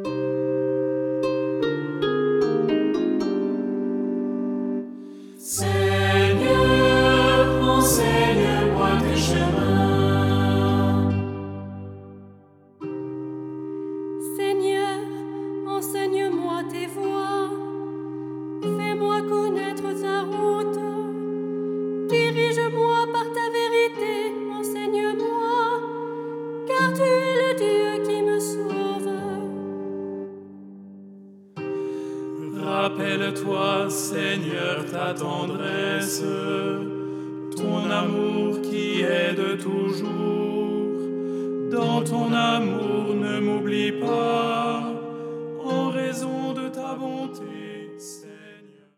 Seigneur, enseigne-moi tes chemins. Seigneur, enseigne-moi tes voies. Fais-moi connaître ta route. Dirige-moi par ta vérité, enseigne-moi, car tu es le Dieu qui me sauve. Rappelle-toi, Seigneur, ta tendresse, ton amour qui est de toujours. Dans ton amour, ne m'oublie pas, en raison de ta bonté.